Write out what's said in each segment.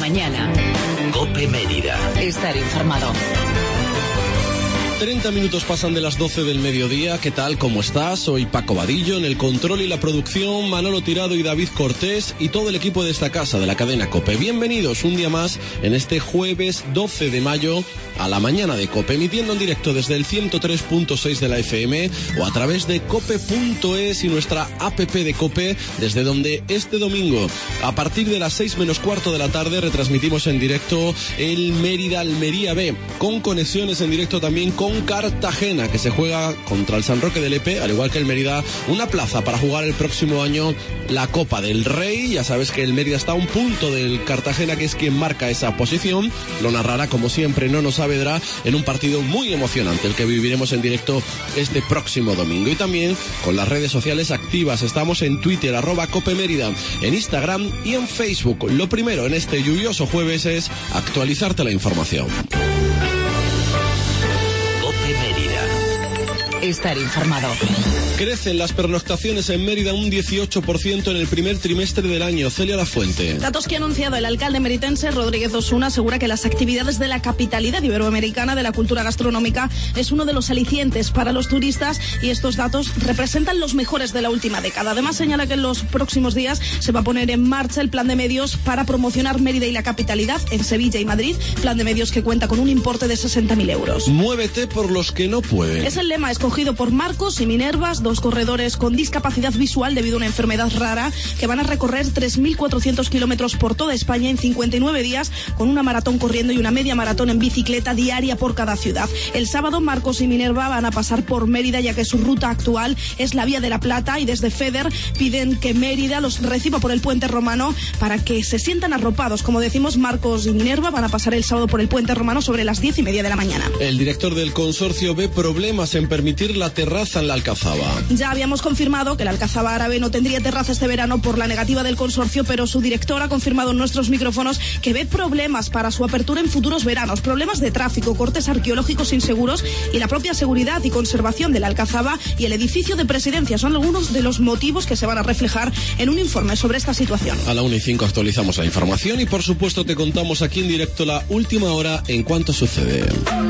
mañana. COPE Mérida. Estar informado. 30 minutos pasan de las 12 del mediodía. ¿Qué tal? ¿Cómo estás? Soy Paco Vadillo, en el control y la producción, Manolo Tirado y David Cortés y todo el equipo de esta casa, de la cadena COPE. Bienvenidos un día más en este jueves 12 de mayo a la mañana de COPE, emitiendo en directo desde el 103.6 de la FM o a través de cope.es y nuestra app de COPE, desde donde este domingo, a partir de las 6 menos cuarto de la tarde, retransmitimos en directo el Mérida-Almería B, con conexiones en directo también con Cartagena, que se juega contra el San Roque del Epe, al igual que el Mérida, una plaza para jugar el próximo año la Copa del Rey. Ya sabes que el Mérida está a un punto del Cartagena, que es quien marca esa posición. Lo narrará, como siempre, Nono Saavedra, en un partido muy emocionante, el que viviremos en directo este próximo domingo. Y también con las redes sociales activas. Estamos en Twitter, @CopeMérida, en Instagram y en Facebook. Lo primero en este lluvioso jueves es actualizarte la información. Estar informado. Crecen las pernoctaciones en Mérida un 18% en el primer trimestre del año. Celia Lafuente. Datos que ha anunciado el alcalde meritense Rodríguez Osuna asegura que las actividades de la capitalidad iberoamericana de la cultura gastronómica es uno de los alicientes para los turistas y estos datos representan los mejores de la última década. Además señala que en los próximos días se va a poner en marcha el plan de medios para promocionar Mérida y la capitalidad en Sevilla y Madrid, plan de medios que cuenta con un importe de 60.000 euros. Muévete por los que no pueden. Es el lema escogido por Marcos y Minervas, dos corredores con discapacidad visual debido a una enfermedad rara, que van a recorrer 3.400 kilómetros por toda España en 59 días, con una maratón corriendo y una media maratón en bicicleta diaria por cada ciudad. El sábado Marcos y Minerva van a pasar por Mérida, ya que su ruta actual es la Vía de la Plata, y desde FEDER piden que Mérida los reciba por el Puente Romano para que se sientan arropados. Como decimos, Marcos y Minerva van a pasar el sábado por el Puente Romano sobre las 10:30 de la mañana. El director del consorcio ve problemas en permitir la terraza en la Alcazaba. Ya habíamos confirmado que la Alcazaba Árabe no tendría terraza este verano por la negativa del consorcio, pero su director ha confirmado en nuestros micrófonos que ve problemas para su apertura en futuros veranos, problemas de tráfico, cortes arqueológicos inseguros y la propia seguridad y conservación de la Alcazaba y el edificio de presidencia. Son algunos de los motivos que se van a reflejar en un informe sobre esta situación. A la 1:05 actualizamos la información y por supuesto te contamos aquí en directo la última hora en cuanto sucede.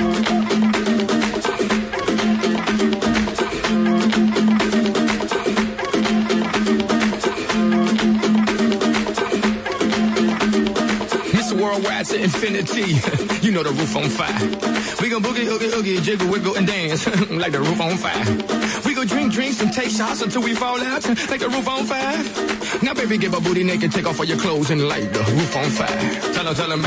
Worldwide to infinity, you know the roof on fire. We gon' boogie, oogie, oogie, jiggle, wiggle, and dance like the roof on fire. We gon' drink drinks and take shots until we fall out like the roof on fire. Now baby, get my booty naked, take off all your clothes and light the roof on fire. Tell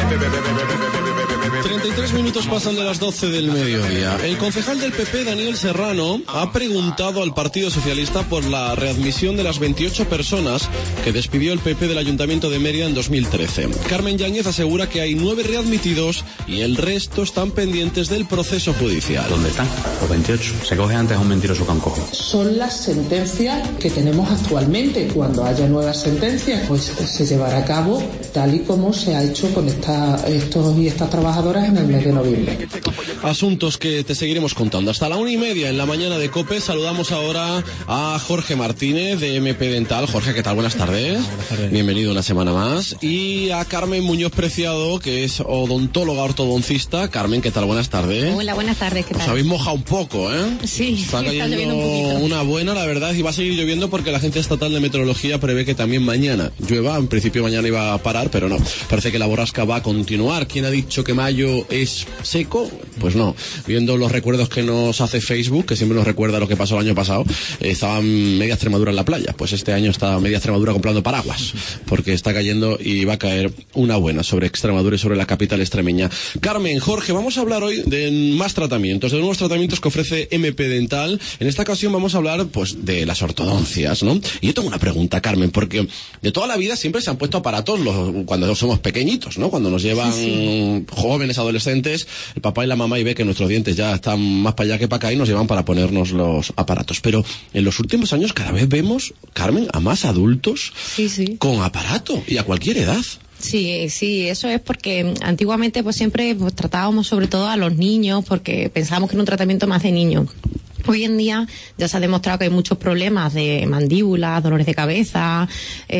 33 minutos pasan de las 12 del mediodía. El concejal del PP, Daniel Serrano, ha preguntado al Partido Socialista por la readmisión de las 28 personas que despidió el PP del Ayuntamiento de Mérida en 2013. Carmen Yáñez asegura que hay 9 readmitidos y el resto están pendientes del proceso judicial. ¿Dónde están los 28? Se coge antes a un mentiroso que a un cojo. Son las sentencias que tenemos actualmente. Cuando haya nuevas sentencias, pues se llevará a cabo tal y como se ha hecho con estos y estas trabajadoras en el mes de noviembre. Asuntos que te seguiremos contando. Hasta la 1:30 en la mañana de COPE. Saludamos ahora a Jorge Martínez de MP Dental. Jorge, ¿qué tal? Buenas tardes. Buenas tardes. Bienvenido una semana más. Y a Carmen Muñoz Preciado, que es odontóloga ortodoncista. Carmen, ¿qué tal? Buenas tardes. Hola, buenas tardes, ¿qué tal? Os habéis mojado un poco, ¿eh? Sí, está cayendo lloviendo un poquito. una buena, la verdad, y va a seguir lloviendo porque la Agencia Estatal de Meteorología prevé que también mañana llueva. En principio mañana iba a parar, pero no. Parece que la borrasca va a continuar. ¿Quién ha dicho que mayo es seco? Pues no. Viendo los recuerdos que nos hace Facebook, que siempre nos recuerda lo que pasó el año pasado, estaba media Extremadura en la playa. Pues este año está media Extremadura comprando paraguas, porque está cayendo y va a caer una buena sobre Extremadura y sobre la capital extremeña. Carmen, Jorge, vamos a hablar hoy de más tratamientos, de nuevos tratamientos que ofrece MP Dental. En esta ocasión vamos a hablar, pues, de las ortodoncias, ¿no? Y yo tengo una pregunta, Carmen, porque de toda la vida siempre se han puesto aparatos cuando somos pequeñitos, ¿no? Cuando nos llevan jóvenes, adolescentes, el papá y la mamá, y ve que nuestros dientes ya están más para allá que para acá y nos llevan para ponernos los aparatos. Pero en los últimos años cada vez vemos, Carmen, a más adultos con aparato y a cualquier edad. Sí, eso es porque antiguamente pues siempre tratábamos sobre todo a los niños porque pensábamos que era un tratamiento más de niños. Hoy en día ya se ha demostrado que hay muchos problemas de mandíbula, dolores de cabeza,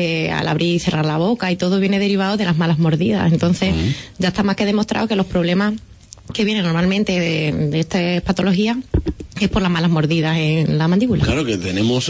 al abrir y cerrar la boca, y todo viene derivado de las malas mordidas. Entonces, ya está más que demostrado que los problemas que vienen normalmente de estas patologías es por las malas mordidas en la mandíbula. Claro que tenemos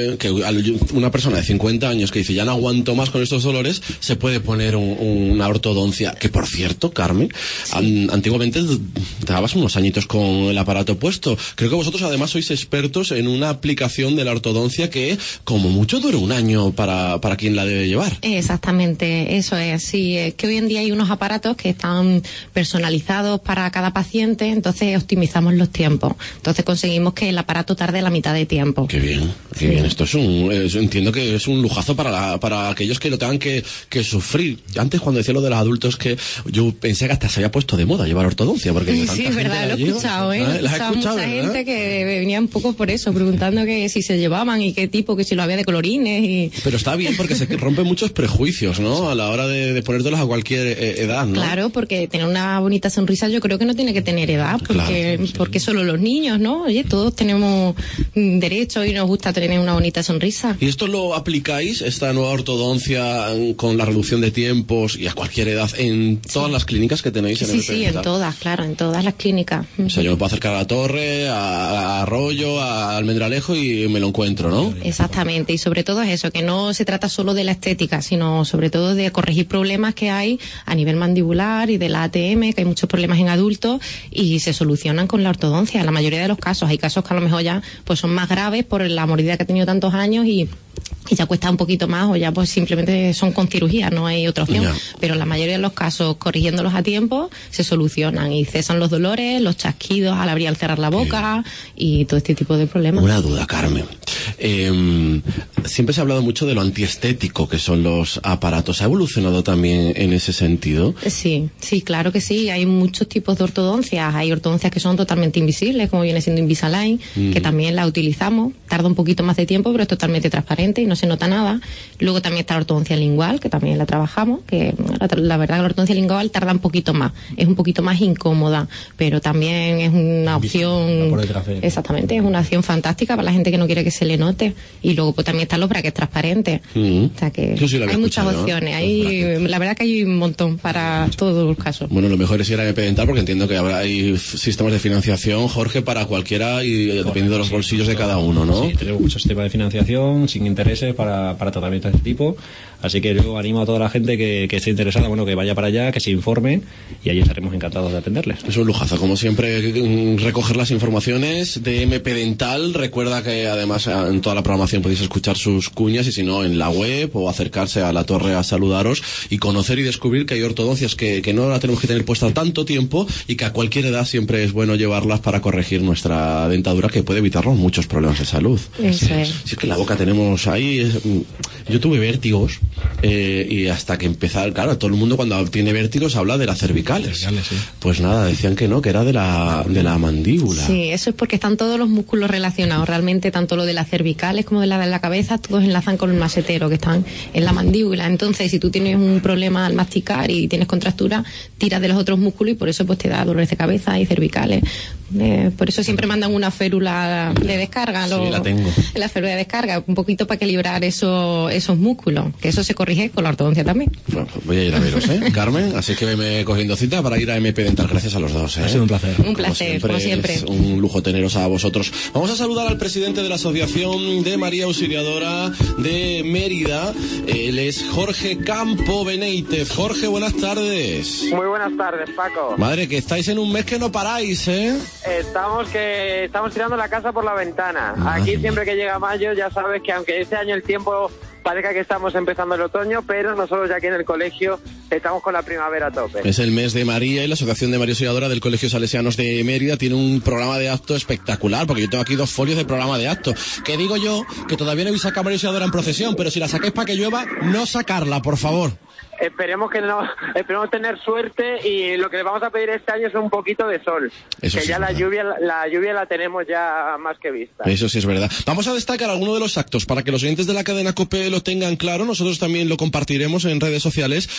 que una persona de 50 años que dice ya no aguanto más con estos dolores, se puede poner una ortodoncia, que por cierto, Carmen, antiguamente te dabas unos añitos con el aparato puesto. Creo que vosotros además sois expertos en una aplicación de la ortodoncia que como mucho dura un año para quien la debe llevar. Exactamente, eso es. Sí, es que hoy en día hay unos aparatos que están personalizados para cada paciente, entonces optimizamos los tiempos. Entonces conseguimos que el aparato tarde la mitad de tiempo. Qué bien, qué bien. Esto entiendo que es un lujazo para aquellos que lo tengan que sufrir. Antes, cuando decía lo de los adultos, que yo pensé que hasta se había puesto de moda llevar ortodoncia, porque sí, es verdad, lo he escuchado, ¿eh? He escuchado mucha gente que venía un poco por eso, preguntando que si se llevaban y qué tipo, que si lo había de colorines y... Pero está bien, porque se rompen muchos prejuicios, ¿no? A la hora de ponértelos a cualquier edad, ¿no? Claro, porque tener una bonita sonrisa yo creo que no tiene que tener edad, porque solo los niños, ¿no? Oye, todos tenemos derecho y nos gusta tener una bonita sonrisa. ¿Y esto lo aplicáis, esta nueva ortodoncia, con la reducción de tiempos y a cualquier edad, en todas las clínicas que tenéis en el Sí, en todas, claro, en todas las clínicas. O sea, yo me puedo acercar a La Torre, a Arroyo, a Almendralejo y me lo encuentro, ¿no? Exactamente, y sobre todo es eso, que no se trata solo de la estética, sino sobre todo de corregir problemas que hay a nivel mandibular y de la ATM, que hay muchos problemas en adultos y se solucionan con la ortodoncia. En la mayoría de los casos, hay casos que a lo mejor ya pues son más graves por la mordida que ha tenido tantos años y ya cuesta un poquito más, o ya pues simplemente son con cirugía, no hay otra opción. Pero en la mayoría de los casos, corrigiéndolos a tiempo, se solucionan y cesan los dolores, los chasquidos al abrir y al cerrar la boca y todo este tipo de problemas. Una duda, Carmen. Siempre se ha hablado mucho de lo antiestético que son los aparatos. ¿Ha evolucionado también en ese sentido? Sí, claro que sí. Hay muchos tipos de ortodoncias. Hay ortodoncias que son totalmente invisibles, como viene siendo Invisalign, que también la utilizamos. Tarda un poquito más de tiempo, pero es totalmente transparente y no se nota nada. Luego también está la ortodoncia lingual, que también la trabajamos, que la verdad que la ortodoncia lingual tarda un poquito más. Es un poquito más incómoda, pero también es una opción... Exactamente, es una opción fantástica para la gente que no quiere que se le note. Y luego pues también están los brackets transparentes. O sea que hay muchas opciones. La verdad que hay un montón para todos los casos. Bueno, lo mejor es ir a MP Dental, porque entiendo que hay sistemas de financiación, Jorge, para cualquiera y dependiendo de los bolsillos de cada uno, ¿no? Sí, tenemos muchos sistemas de financiación sin intereses para tratamientos de este tipo. Así que yo animo a toda la gente que esté interesada, que vaya para allá, que se informe y allí estaremos encantados de atenderles. Es un lujazo, como siempre, recoger las informaciones de MP Dental. Recuerda que además en toda la programación podéis escuchar sus cuñas y si no en la web o acercarse a La Torre a saludaros y conocer y descubrir que hay ortodoncias que no la tenemos que tener puesta tanto tiempo y que a cualquier edad siempre es bueno llevarlas para corregir nuestra dentadura, que puede evitarnos muchos problemas de salud. Eso es. Si es que la boca tenemos ahí... Yo tuve vértigos y hasta que empezar, claro, todo el mundo cuando tiene vértigos habla de las cervicales. Sí. Pues nada, decían que no, que era de la mandíbula. Sí, eso es porque están todos los músculos relacionados. Realmente tanto lo de las cervicales como de la cabeza, todos enlazan con el masetero, que están en la mandíbula. Entonces, si tú tienes un problema al masticar y tienes contractura, tiras de los otros músculos y por eso pues te da dolores de cabeza y cervicales. Por eso siempre mandan una férula de descarga. Sí, la tengo. La férula de descarga, un poquito para equilibrar esos músculos, que eso se corrige con la ortodoncia también. Bueno, pues voy a ir a veros, Carmen, así que veme cogiendo cita para ir a MP Dental. Gracias a los dos, Ha sido un placer. Un placer, como siempre. Es un lujo teneros a vosotros. Vamos a saludar al presidente de la Asociación de María Auxiliadora de Mérida. Él es Jorge Campo Beneítez. Jorge, buenas tardes. Muy buenas tardes, Paco. Madre, que estáis en un mes que no paráis, Estamos tirando la casa por la ventana. Aquí siempre que llega mayo ya sabes que aunque este año el tiempo parezca que estamos empezando el otoño, pero nosotros ya aquí en el colegio estamos con la primavera a tope. Es el mes de María y la Asociación de María Auxiliadora del Colegio Salesianos de Mérida tiene un programa de acto espectacular, porque yo tengo aquí 2 folios de programa de acto. Que digo yo que todavía no habéis sacado a María Auxiliadora en procesión, pero si la sacáis para que llueva, no sacarla, por favor. Esperemos tener suerte y lo que les vamos a pedir este año es un poquito de sol. Eso que sí ya es la verdad. lluvia la tenemos ya más que vista. Eso sí es verdad. Vamos a destacar algunos de los actos para que los oyentes de la cadena COPE lo tengan claro. Nosotros también lo compartiremos en redes sociales, pero para los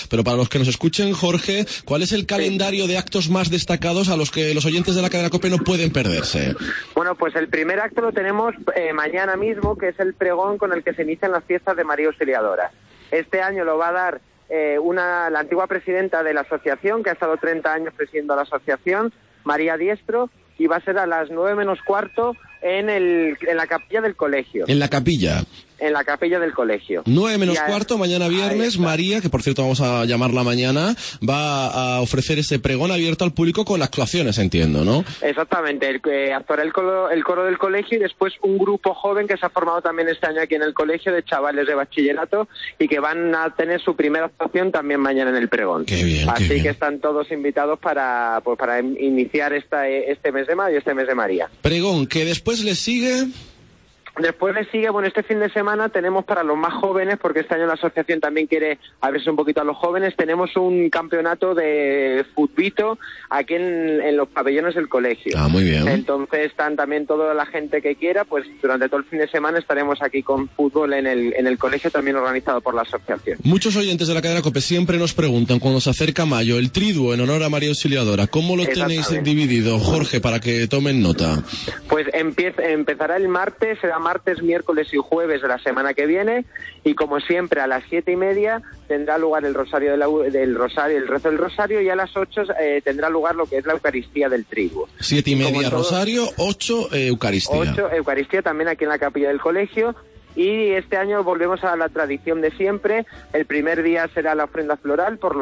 los que nos escuchen, Jorge, ¿cuál es el calendario de actos más destacados a los que los oyentes de la cadena COPE no pueden perderse? Bueno, pues el primer acto lo tenemos mañana mismo, que es el pregón con el que se inician las fiestas de María Auxiliadora. Este año lo va a dar la antigua presidenta de la asociación, que ha estado 30 años presidiendo la asociación, María Diestro, y va a ser a las 9 menos cuarto en la capilla del colegio. ¿En la capilla? En la capilla del colegio. 9 menos cuarto, mañana viernes, María, que por cierto vamos a llamarla mañana, va a ofrecer ese pregón abierto al público con actuaciones, entiendo, ¿no? Exactamente, actuará el coro del colegio y después un grupo joven que se ha formado también este año aquí en el colegio de chavales de bachillerato y que van a tener su primera actuación también mañana en el pregón. Qué bien, Así qué bien. que están todos invitados para iniciar este mes de mayo, este mes de María. Pregón, que después le sigue... Después le sigue, bueno, este fin de semana tenemos para los más jóvenes, porque este año la asociación también quiere abrirse un poquito a los jóvenes, tenemos un campeonato de futbito aquí en los pabellones del colegio. Ah, muy bien. Entonces están también toda la gente que quiera, pues durante todo el fin de semana estaremos aquí con fútbol en el colegio, también organizado por la asociación. Muchos oyentes de la cadena COPE siempre nos preguntan, cuando se acerca mayo, el triduo en honor a María Auxiliadora, ¿cómo lo tenéis dividido, Jorge, para que tomen nota? Pues empezará el martes, será martes, miércoles y jueves de la semana que viene, y como siempre a las 7:30 tendrá lugar el rosario el rezo del rosario, y a las 8 tendrá lugar lo que es la Eucaristía del triduo. 7:30 rosario, 8 Eucaristía. 8 Eucaristía también aquí en la capilla del colegio. Y este año volvemos a la tradición de siempre. El primer día será la ofrenda floral por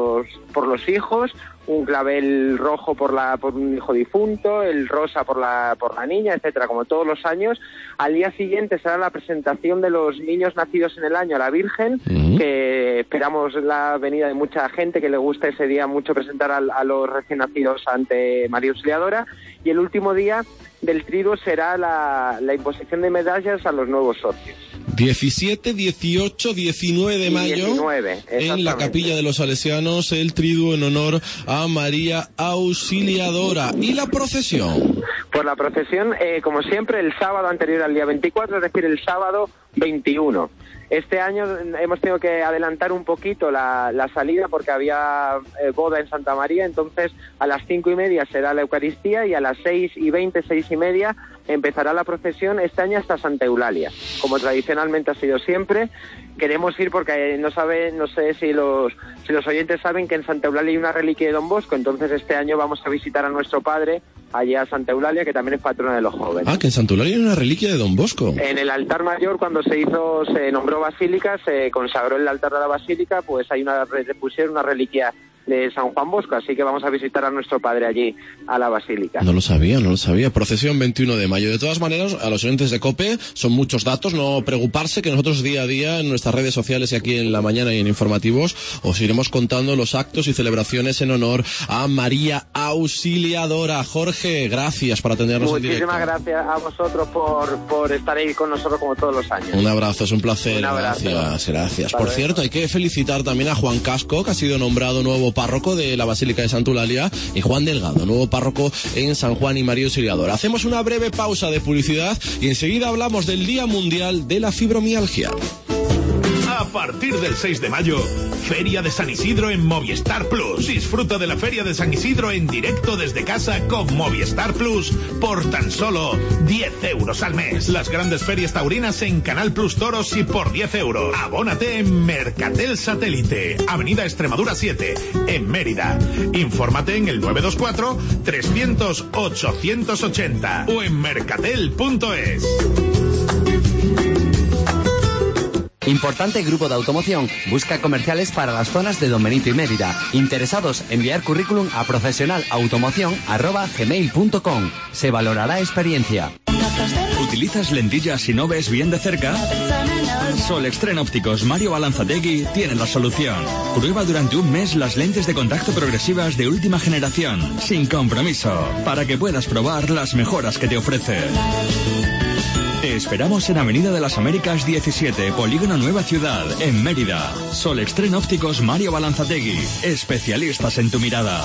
los hijos, un clavel rojo por un hijo difunto, el rosa por la niña, etcétera, como todos los años. Al día siguiente será la presentación de los niños nacidos en el año a la Virgen, que esperamos la venida de mucha gente que le gusta ese día mucho presentar a los recién nacidos ante María Auxiliadora. Y el último día del triduo será la imposición de medallas a los nuevos socios. 17, 18, 19 de mayo 19, en la capilla de los salesianos, el triduo en honor a María Auxiliadora. ¿Y la procesión? Pues la procesión, como siempre, el sábado anterior al día 24, es decir, el sábado 21. Este año hemos tenido que adelantar un poquito la salida porque había boda en Santa María, entonces a las 5:30 será la Eucaristía y a las 6:20, 6:30 empezará la procesión, este año hasta Santa Eulalia, como tradicionalmente ha sido siempre. Queremos ir porque no sé si los oyentes saben que en Santa Eulalia hay una reliquia de Don Bosco, entonces este año vamos a visitar a nuestro padre allá a Santa Eulalia, que también es patrona de los jóvenes. Ah, que en Santa Eulalia hay una reliquia de Don Bosco. En el altar mayor, cuando se nombró basílica, se consagró el altar de la basílica, pues pusieron una reliquia de San Juan Bosco, así que vamos a visitar a nuestro padre allí, a la basílica. No lo sabía. Procesión 21 de mayo. De todas maneras, a los oyentes de COPE, son muchos datos, no preocuparse, que nosotros día a día en nuestras redes sociales y aquí en la mañana y en informativos os iremos contando los actos y celebraciones en honor a María Auxiliadora. Jorge, gracias por atendernos en directo. Muchísimas gracias a vosotros por estar ahí con nosotros como todos los años. Un abrazo, es un placer. Un abrazo. Gracias. Por cierto, hay que felicitar también a Juan Casco, que ha sido nombrado nuevo párroco de la Basílica de Santa Eulalia, y Juan Delgado, nuevo párroco en San Juan y María Auxiliadora. Hacemos una breve pausa de publicidad y enseguida hablamos del Día Mundial de la Fibromialgia. A partir del 6 de mayo, Feria de San Isidro en Movistar Plus. Disfruta de la Feria de San Isidro en directo desde casa con Movistar Plus por tan solo 10 euros al mes. Las grandes ferias taurinas en Canal Plus Toros y por 10 euros. Abónate en Mercatel Satélite, Avenida Extremadura 7, en Mérida. Infórmate en el 924 300 880 o en mercatel.es. Importante grupo de automoción busca comerciales para las zonas de Don Benito y Mérida. Interesados, enviar currículum a profesional@gmail.com. Se valorará experiencia. ¿Utilizas lentillas y no ves bien de cerca? Solextren Ópticos Mario Balanzategui tiene la solución. Prueba durante un mes las lentes de contacto progresivas de última generación, sin compromiso, para que puedas probar las mejoras que te ofrece. Te esperamos en Avenida de las Américas 17, Polígono Nueva Ciudad, en Mérida. Solextren Ópticos Mario Balanzategui, especialistas en tu mirada.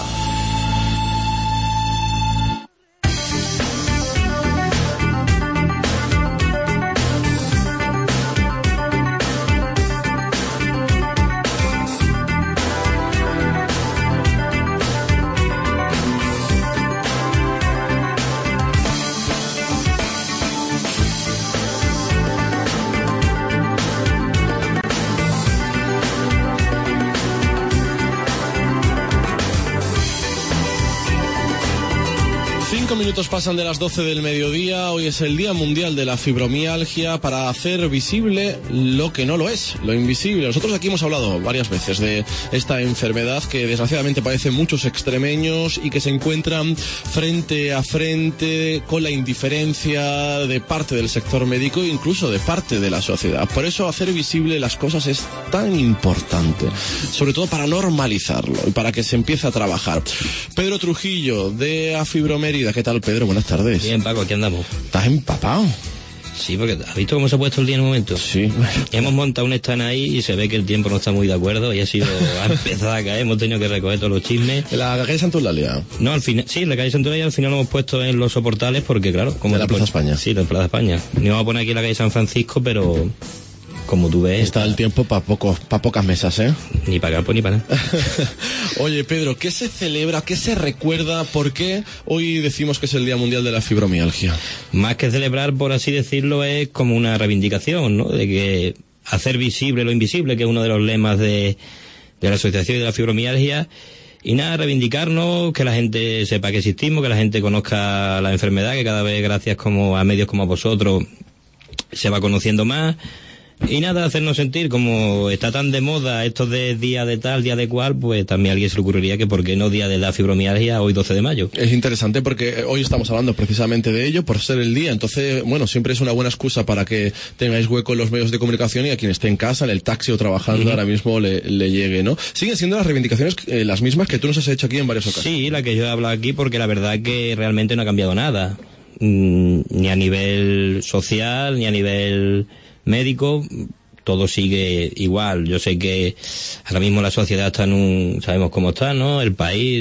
minutos pasan de las 12 del mediodía. Hoy es el Día Mundial de la Fibromialgia, para hacer visible lo que no lo es, lo invisible. Nosotros aquí hemos hablado varias veces de esta enfermedad que desgraciadamente padecen muchos extremeños y que se encuentran frente a frente con la indiferencia de parte del sector médico e incluso de parte de la sociedad. Por eso hacer visible las cosas es tan importante, sobre todo para normalizarlo y para que se empiece a trabajar. Pedro Trujillo, de Afibromérida. ¿Qué tal, Pedro? Buenas tardes. Bien, Paco, aquí andamos. ¿Estás empapado? Sí, porque ¿has visto cómo se ha puesto el día en un momento? Sí. Hemos montado un stand ahí y se ve que el tiempo no está muy de acuerdo y ha empezado a caer. Hemos tenido que recoger todos los chismes. ¿La calle Santa Eulalia? No, al final, sí, la calle Santa Eulalia al final lo hemos puesto en los soportales porque, claro, como de la Plaza España. Sí, de la Plaza España. No vamos a poner aquí la calle San Francisco, pero como tú ves... Está el tiempo para pocas mesas, ¿eh? Ni para campo ni para nada. Oye, Pedro, ¿qué se celebra, qué se recuerda, por qué hoy decimos que es el Día Mundial de la Fibromialgia? Más que celebrar, por así decirlo, es como una reivindicación, ¿no? De que hacer visible lo invisible, que es uno de los lemas de la Asociación y de la Fibromialgia. Y nada, reivindicarnos, que la gente sepa que existimos, que la gente conozca la enfermedad, que cada vez, gracias como a medios como a vosotros, se va conociendo más. Y nada, hacernos sentir como está tan de moda esto de día de tal, día de cual, pues también a alguien se le ocurriría que por qué no día de la fibromialgia hoy 12 de mayo. Es interesante porque hoy estamos hablando precisamente de ello por ser el día, entonces, bueno, siempre es una buena excusa para que tengáis hueco en los medios de comunicación y a quien esté en casa, en el taxi o trabajando ahora mismo le llegue, ¿no? Siguen siendo las reivindicaciones las mismas que tú nos has hecho aquí en varias ocasiones. Sí, la que yo he hablado aquí porque la verdad que realmente no ha cambiado nada, ni a nivel social, ni a nivel médico, todo sigue igual. Yo sé que ahora mismo la sociedad está sabemos cómo está, ¿no? El país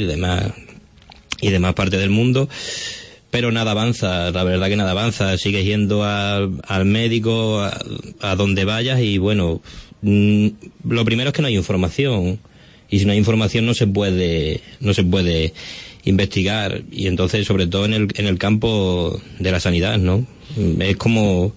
y demás partes del mundo, pero nada avanza, la verdad que nada avanza. Sigues yendo al médico, a donde vayas y bueno, lo primero es que no hay información y si no hay información no se puede investigar y entonces sobre todo en el campo de la sanidad, ¿no? Es como,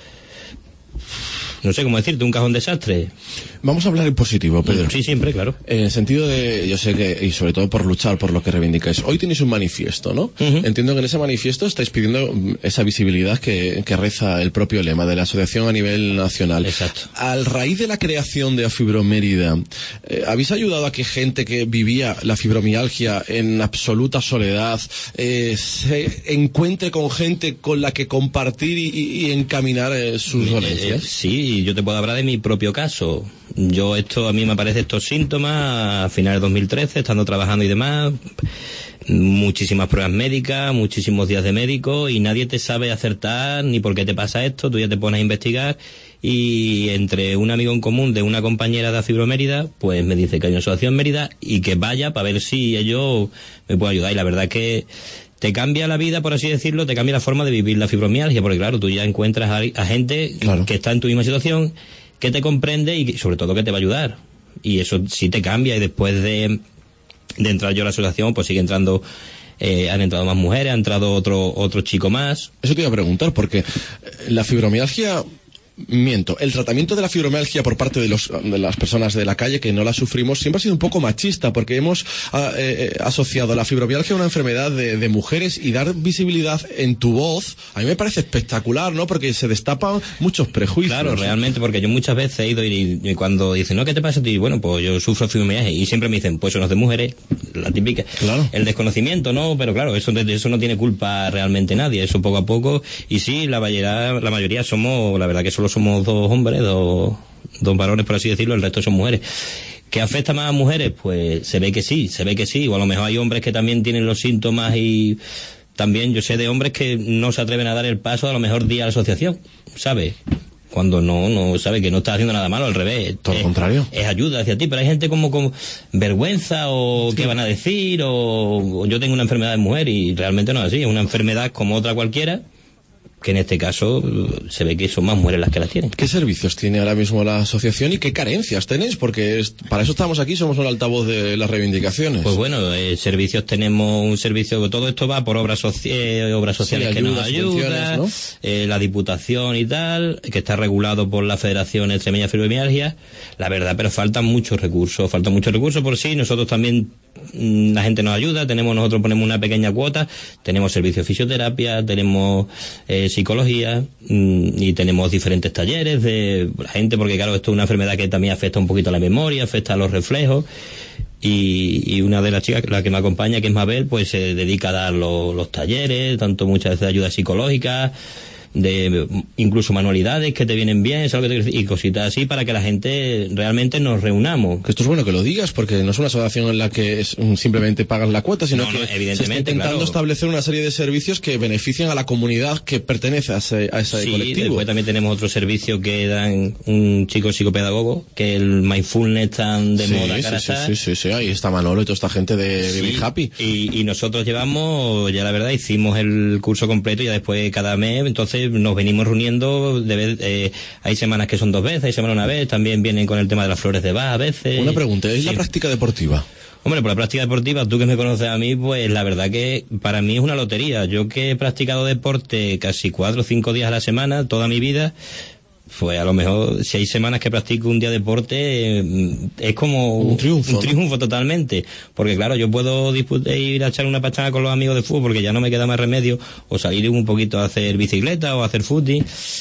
no sé cómo decirte, un cajón desastre. Vamos a hablar en positivo, Pedro. Sí, siempre, claro. En el sentido de, yo sé que, y sobre todo por luchar por lo que reivindicáis. Hoy tenéis un manifiesto, ¿no? Entiendo que en ese manifiesto estáis pidiendo esa visibilidad que reza el propio lema de la asociación a nivel nacional. Exacto. Al raíz de la creación de Afibromérida, ¿habéis ayudado a que gente que vivía la fibromialgia en absoluta soledad se encuentre con gente con la que compartir y encaminar sus dolencias? Sí, yo te puedo hablar de mi propio caso. A mí me aparecen estos síntomas a finales de 2013, estando trabajando y demás, muchísimas pruebas médicas, muchísimos días de médico y nadie te sabe acertar ni por qué te pasa esto. Tú ya te pones a investigar y entre un amigo en común de una compañera de Afibromérida, pues me dice que hay una asociación Mérida y que vaya para ver si ellos me pueden ayudar. Y la verdad es que te cambia la vida, por así decirlo, te cambia la forma de vivir la fibromialgia, porque claro, tú ya encuentras a gente que está en tu misma situación, que te comprende y sobre todo que te va a ayudar. Y eso sí te cambia y después de entrar yo a la asociación, pues sigue entrando, han entrado más mujeres, ha entrado otro chico más. Eso te iba a preguntar, porque la fibromialgia... el tratamiento de la fibromialgia por parte de las personas de la calle que no la sufrimos siempre ha sido un poco machista porque hemos asociado la fibromialgia a una enfermedad de mujeres y dar visibilidad en tu voz a mí me parece espectacular, ¿no? Porque se destapan muchos prejuicios. Claro, realmente, porque yo muchas veces he ido y cuando dicen, no, ¿qué te pasa a ti? Bueno, pues yo sufro fibromialgia y siempre me dicen, pues eso no es de mujeres, la típica. Claro. El desconocimiento, ¿no? Pero claro, eso no tiene culpa realmente nadie, eso poco a poco. Y sí, la mayoría somos, la verdad que solo somos dos hombres, dos varones, por así decirlo, el resto son mujeres. ¿Que afecta más a mujeres? Pues se ve que sí, o a lo mejor hay hombres que también tienen los síntomas y también yo sé de hombres que no se atreven a dar el paso a lo mejor día a la asociación, ¿sabes? Cuando no sabe que no está haciendo nada malo, al revés. Todo lo contrario. Es ayuda hacia ti, pero hay gente como con vergüenza o qué van a decir o yo tengo una enfermedad de mujer y realmente no es así, es una enfermedad como otra cualquiera que en este caso se ve que son más mujeres las que las tienen. ¿Qué servicios tiene ahora mismo la asociación y qué carencias tenéis? Porque para eso estamos aquí, somos un altavoz de las reivindicaciones. Pues bueno, servicios tenemos un servicio, todo esto va por obras sociales que nos ayudan, ¿no? La Diputación y tal, que está regulado por la Federación Extremeña de Fibromialgia, la verdad, pero faltan muchos recursos por sí. Nosotros también, la gente nos ayuda, nosotros ponemos una pequeña cuota, tenemos servicios de fisioterapia, tenemos psicología, y tenemos diferentes talleres de la gente, porque claro, esto es una enfermedad que también afecta un poquito a la memoria, afecta a los reflejos, y una de las chicas, la que me acompaña, que es Mabel, pues se dedica a dar los talleres, tanto muchas veces de ayuda psicológica, de incluso manualidades que te vienen bien, ¿sabes? Y cositas así para que la gente realmente nos reunamos. Que esto es bueno que lo digas, porque no es una asociación en la que simplemente pagas la cuota, sino que evidentemente, se está intentando establecer una serie de servicios que benefician a la comunidad que pertenece a ese colectivo. Sí, después también tenemos otro servicio que dan un chico psicopedagogo, que el mindfulness tan de moda. Sí, ahí está Manolo y toda esta gente de Vivir Happy. Y nosotros llevamos, ya la verdad, hicimos el curso completo y ya después cada mes, entonces nos venimos reuniendo, hay semanas que son 2 veces, hay semanas una vez, también vienen con el tema de las flores de Bach a veces. Una pregunta, ¿es la práctica deportiva? Hombre, por la práctica deportiva, tú que me conoces a mí, pues la verdad que para mí es una lotería. Yo que he practicado deporte casi 4 o 5 días a la semana, toda mi vida, pues a lo mejor si hay semanas que practico un día de deporte, es como un triunfo totalmente, porque claro, yo puedo ir a echar una pachanga con los amigos de fútbol porque ya no me queda más remedio, o salir un poquito a hacer bicicleta o a hacer footing,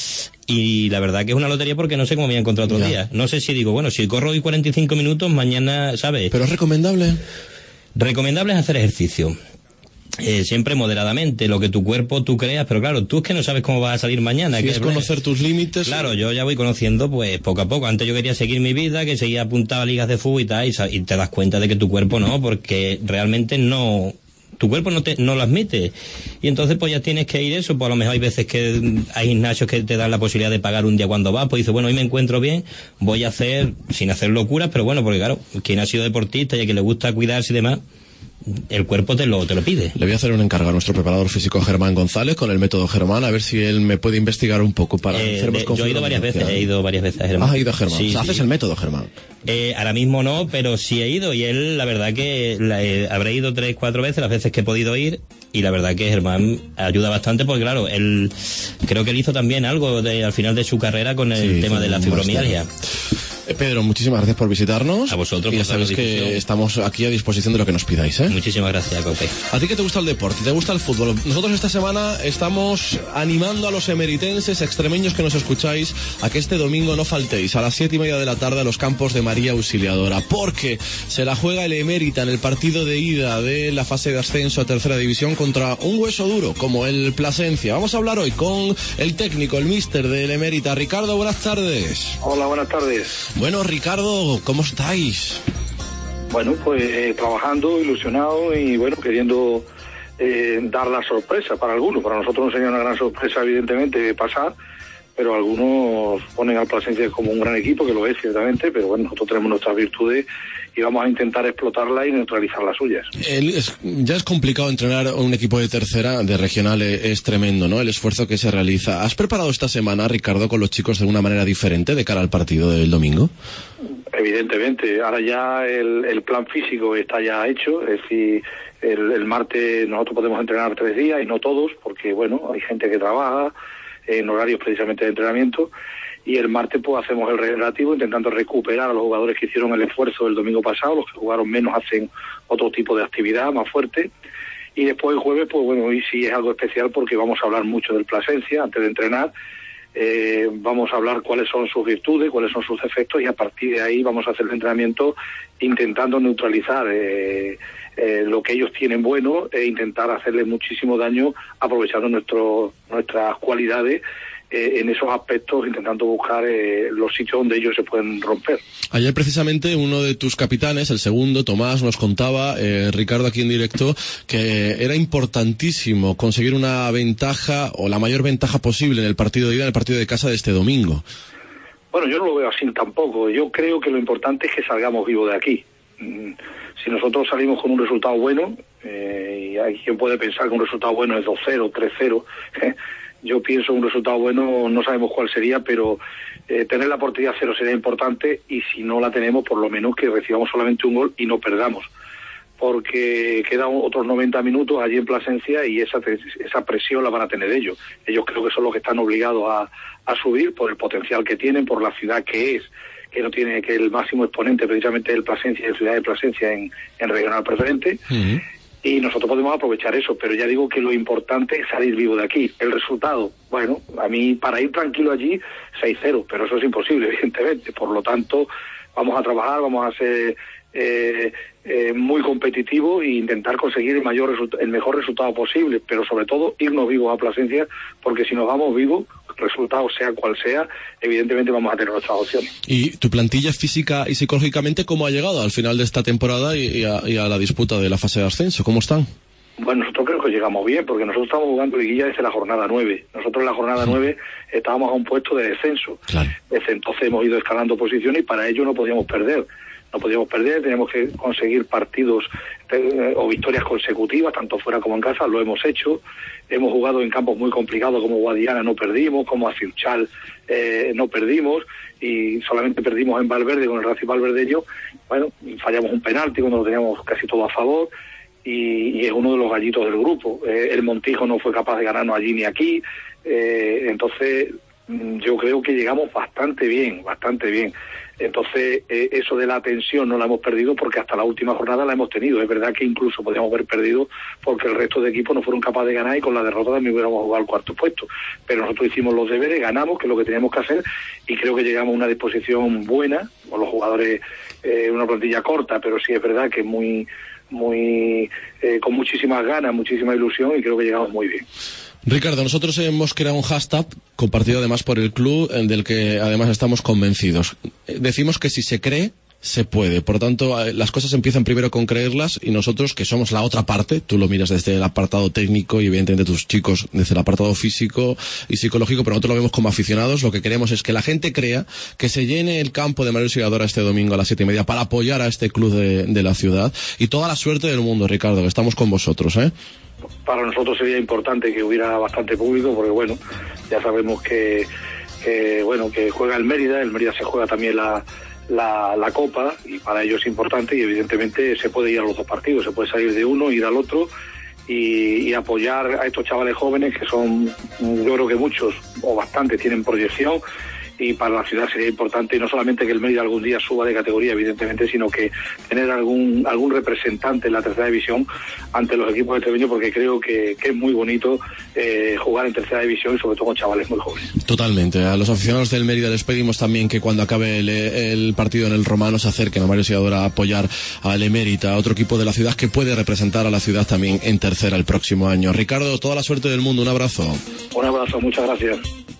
y la verdad que es una lotería porque no sé cómo me voy a encontrar otro día. No sé si digo, bueno, si corro hoy 45 minutos, mañana, ¿sabes? ¿Pero es recomendable? Recomendable es hacer ejercicio. Siempre moderadamente, lo que tu cuerpo tú creas, pero claro, tú es que no sabes cómo vas a salir mañana. Si es conocer tus límites. Claro, yo ya voy conociendo pues poco a poco. Antes yo quería seguir mi vida, que seguía apuntado a ligas de fútbol y tal, y te das cuenta de que tu cuerpo no, porque realmente no, tu cuerpo no lo admite. Y entonces pues ya tienes que ir eso, pues a lo mejor hay veces que hay gimnasios que te dan la posibilidad de pagar un día cuando vas, pues dices, bueno, hoy me encuentro bien, voy a hacer, sin hacer locuras, pero bueno, porque claro, quien ha sido deportista y a quien le gusta cuidarse y demás, el cuerpo te lo pide. Le voy a hacer un encargo a nuestro preparador físico Germán González con el método Germán, a ver si él me puede investigar un poco para enfermos con yo he ido varias veces a Germán. ¿Has ido a Germán? Sí, ¿Haces el método Germán? Ahora mismo no, pero sí he ido, y él, la verdad que habré ido 3-4 veces, las veces que he podido ir, y la verdad que Germán ayuda bastante, porque claro, él creo que él hizo también algo al final de su carrera con el tema de la fibromialgia. Pedro, muchísimas gracias por visitarnos. A vosotros. Y ya sabéis que estamos aquí a disposición de lo que nos pidáis, ¿eh? Muchísimas gracias, Cope. ¿A ti que te gusta el deporte? ¿Te gusta el fútbol? Nosotros esta semana estamos animando a los emeritenses, extremeños que nos escucháis, a que este domingo no faltéis a las 7:30 de la tarde a los campos de María Auxiliadora, porque se la juega el Emérita en el partido de ida de la fase de ascenso a tercera división contra un hueso duro como el Plasencia. Vamos a hablar hoy con el técnico, el míster del Emérita. Ricardo, buenas tardes. Hola, buenas tardes. Bueno, Ricardo, ¿cómo estáis? Bueno, pues trabajando, ilusionado y bueno, queriendo dar la sorpresa para algunos. Para nosotros no sería una gran sorpresa, evidentemente, pasar, pero algunos ponen al Plasencia como un gran equipo, que lo es ciertamente, pero bueno, nosotros tenemos nuestras virtudes y vamos a intentar explotarlas y neutralizar las suyas. Ya es complicado entrenar a un equipo de tercera, de regional, es tremendo, ¿no? El esfuerzo que se realiza. ¿Has preparado esta semana, Ricardo, con los chicos de una manera diferente de cara al partido del domingo? Evidentemente, ahora ya el plan físico está ya hecho, es decir, el martes nosotros podemos entrenar 3 días y no todos, porque bueno, hay gente que trabaja en horarios precisamente de entrenamiento, y el martes pues hacemos el relativo intentando recuperar a los jugadores que hicieron el esfuerzo del domingo pasado, los que jugaron menos hacen otro tipo de actividad más fuerte, y después el jueves pues bueno, hoy sí es algo especial porque vamos a hablar mucho del Plasencia antes de entrenar. Vamos a hablar cuáles son sus virtudes, cuáles son sus defectos, y a partir de ahí vamos a hacer el entrenamiento intentando neutralizar lo que ellos tienen bueno e intentar hacerles muchísimo daño aprovechando nuestras cualidades en esos aspectos, intentando buscar los sitios donde ellos se pueden romper. Ayer precisamente uno de tus capitanes, el segundo, Tomás, nos contaba, Ricardo aquí en directo, que era importantísimo conseguir una ventaja o la mayor ventaja posible en el partido de ida, en el partido de casa de este domingo. Bueno, yo no lo veo así tampoco. Yo creo que lo importante es que salgamos vivos de aquí. Si nosotros salimos con un resultado bueno, y hay quien puede pensar que un resultado bueno es 2-0, 3-0, yo pienso un resultado bueno, no sabemos cuál sería, pero tener la portería 0 sería importante, y si no la tenemos, por lo menos que recibamos solamente un gol y no perdamos, porque quedan otros 90 minutos allí en Plasencia y esa presión la van a tener ellos. Ellos creo que son los que están obligados a subir por el potencial que tienen, por la ciudad que es, que no tiene, que el máximo exponente precisamente del Plasencia, de Ciudad de Plasencia en regional preferente. Uh-huh. Y nosotros podemos aprovechar eso, pero ya digo que lo importante es salir vivo de aquí. El resultado, bueno, a mí para ir tranquilo allí 6-0, pero eso es imposible, evidentemente. Por lo tanto, vamos a trabajar, vamos a ser muy competitivos e intentar conseguir el mejor resultado posible, pero sobre todo irnos vivos a Plasencia, porque si nos vamos vivos, resultado sea cual sea, evidentemente vamos a tener nuestras opciones. ¿Y tu plantilla física y psicológicamente cómo ha llegado al final de esta temporada y a la disputa de la fase de ascenso? ¿Cómo están? Bueno, nosotros creo que llegamos bien, porque nosotros estamos jugando liguilla desde la jornada 9. Nosotros en la jornada 9 estábamos a un puesto de descenso. Claro. Desde entonces hemos ido escalando posiciones y para ello no podíamos perder. No podíamos perder, teníamos que conseguir partidos o victorias consecutivas, tanto fuera como en casa, lo hemos hecho. Hemos jugado en campos muy complicados como Guadiana, no perdimos, como Aciuchal, no perdimos, y solamente perdimos en Valverde con el Racing Valverdeño. Bueno, fallamos un penalti cuando lo teníamos casi todo a favor, y es uno de los gallitos del grupo. El Montijo no fue capaz de ganarnos allí ni aquí, entonces yo creo que llegamos bastante bien. Entonces, eso de la tensión no la hemos perdido porque hasta la última jornada la hemos tenido. Es verdad que incluso podríamos haber perdido porque el resto de equipos no fueron capaces de ganar y con la derrota también hubiéramos jugado al cuarto puesto. Pero nosotros hicimos los deberes, ganamos, que es lo que teníamos que hacer, y creo que llegamos a una disposición buena, con los jugadores, una plantilla corta, pero sí es verdad que muy con muchísimas ganas, muchísima ilusión, y creo que llegamos muy bien. Ricardo, nosotros hemos creado un hashtag compartido además por el club, del que además estamos convencidos. Decimos que si se cree, se puede. Por lo tanto, las cosas empiezan primero con creerlas, y nosotros, que somos la otra parte, tú lo miras desde el apartado técnico y evidentemente tus chicos desde el apartado físico y psicológico, pero nosotros lo vemos como aficionados. Lo que queremos es que la gente crea, que se llene el campo de Mario Segadora este domingo a las 7:30 para apoyar a este club de la ciudad, y toda la suerte del mundo, Ricardo, que estamos con vosotros, Para nosotros sería importante que hubiera bastante público, porque bueno, ya sabemos que juega el Mérida se juega también la Copa, y para ellos es importante, y evidentemente se puede ir a los dos partidos, se puede salir de uno, ir al otro y apoyar a estos chavales jóvenes que son, yo creo que muchos o bastantes tienen proyección, y para la ciudad sería importante, y no solamente que el Mérida algún día suba de categoría, evidentemente, sino que tener algún representante en la tercera división ante los equipos extremeños, porque creo que es muy bonito jugar en tercera división, y sobre todo con chavales muy jóvenes. Totalmente. A los aficionados del Mérida les pedimos también que cuando acabe el partido en el Romano se acerquen a Mario Segadora a apoyar al Emérita, otro equipo de la ciudad que puede representar a la ciudad también en tercera el próximo año. Ricardo, toda la suerte del mundo, un abrazo. Un abrazo, muchas gracias.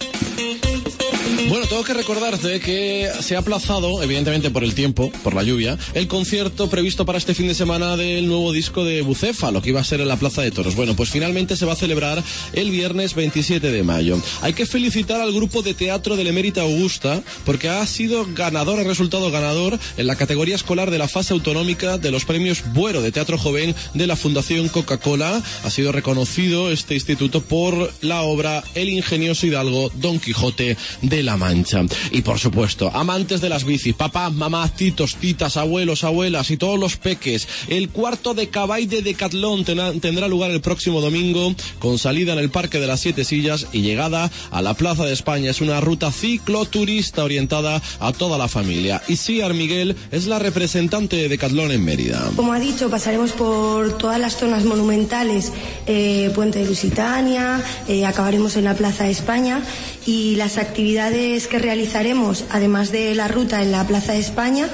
Bueno, tengo que recordarte que se ha aplazado, evidentemente por el tiempo, por la lluvia, el concierto previsto para este fin de semana del nuevo disco de Bucéfalo, que iba a ser en la Plaza de Toros. Bueno, pues finalmente se va a celebrar el viernes 27 de mayo. Hay que felicitar al grupo de teatro del Emérita Augusta, porque ha resultado ganador en la categoría escolar de la fase autonómica de los premios Buero de Teatro Joven de la Fundación Coca-Cola. Ha sido reconocido este instituto por la obra El ingenioso hidalgo Don Quijote de la Mancha. Y por supuesto, amantes de las bicis, papás, mamás, titos, titas, abuelos, abuelas y todos los peques, el cuarto de Caball de Decatlón tendrá lugar el próximo domingo, con salida en el Parque de las Siete Sillas y llegada a la Plaza de España. Es una ruta cicloturista orientada a toda la familia. Y Siar Miguel es la representante de Decatlón en Mérida. Como ha dicho, pasaremos por todas las zonas monumentales, Puente de Lusitania, acabaremos en la Plaza de España, y las actividades que realizaremos, además de la ruta en la Plaza de España,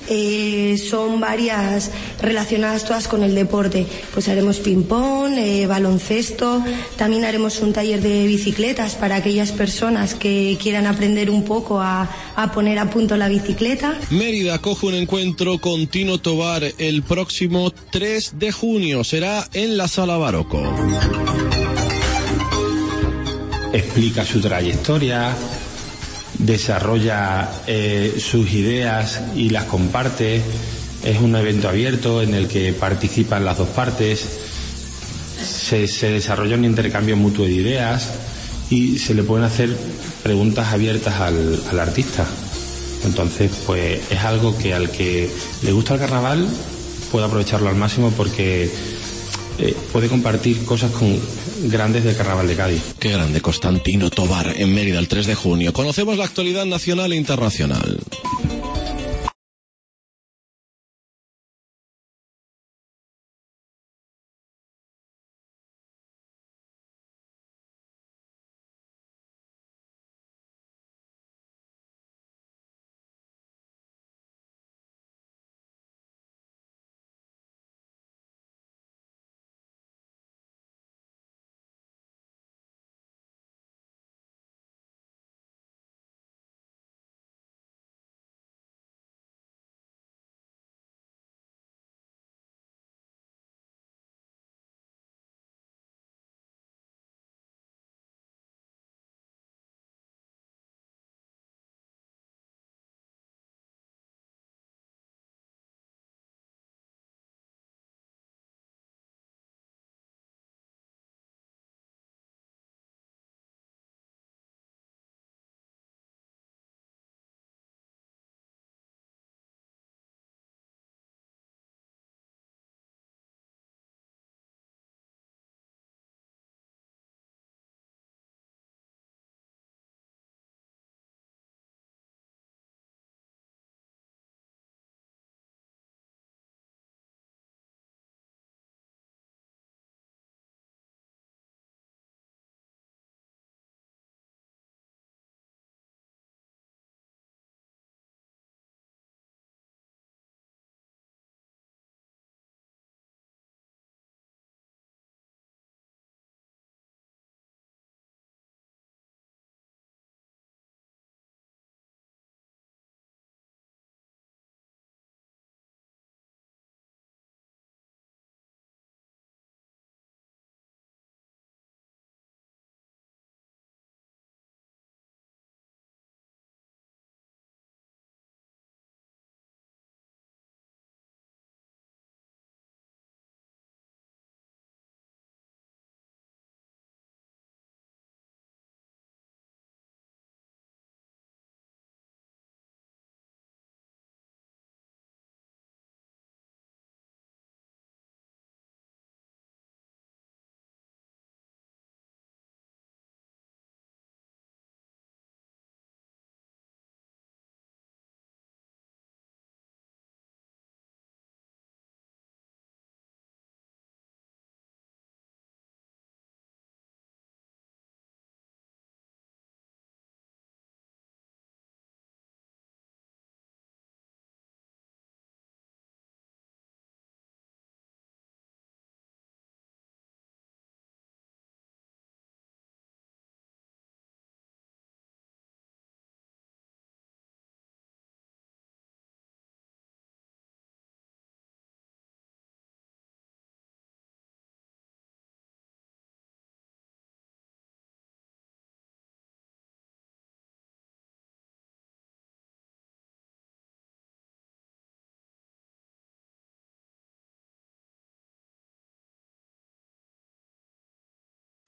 son varias relacionadas todas con el deporte. Pues haremos ping-pong, baloncesto, también haremos un taller de bicicletas para aquellas personas que quieran aprender un poco a poner a punto la bicicleta. Mérida acoge un encuentro con Tino Tobar el próximo 3 de junio, será en la Sala Baroco. Explica su trayectoria, desarrolla sus ideas y las comparte. Es un evento abierto en el que participan las dos partes. Se desarrolla un intercambio mutuo de ideas y se le pueden hacer preguntas abiertas al artista. Entonces, pues es algo que al que le gusta el carnaval puede aprovecharlo al máximo, porque puede compartir cosas con grandes del Carnaval de Cádiz. Qué grande, Constantino Tobar, en Mérida el 3 de junio. Conocemos la actualidad nacional e internacional.